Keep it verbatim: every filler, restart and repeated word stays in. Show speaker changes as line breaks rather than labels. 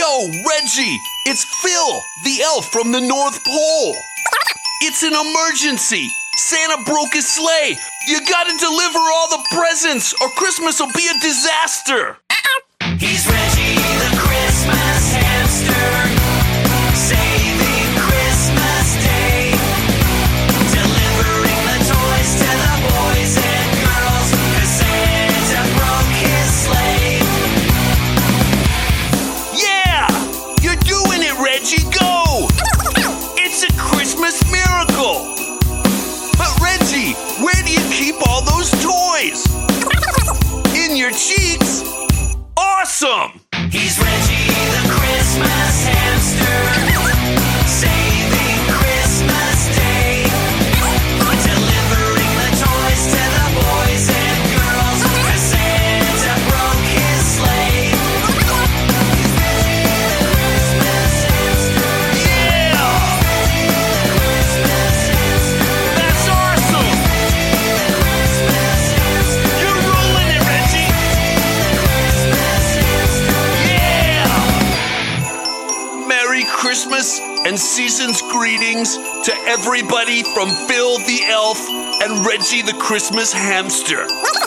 Yo, Reggie, it's Phil, the elf from the North Pole. It's an emergency. Santa broke his sleigh. You gotta deliver all the presents or Christmas will be a disaster.
He's Reggie the Christmas hamster, saving Christmas Day, delivering the toys to the boys and girls, 'cause Santa broke his sleigh.
Yeah, you're doing it, Reggie, go! It's a Christmas miracle. But Reggie, where do you keep all those toys? In your cheeks? Awesome!
He's Reggie the Christmas hamster, saving Christmas Day, delivering the toys to the boys and girls, 'cause Santa broke his sleigh.
Yeah! That's awesome! You're rolling it, Reggie! Yeah! Merry Christmas and season's greetings to everybody from Phil the Elf and Reggie the Christmas Hamster.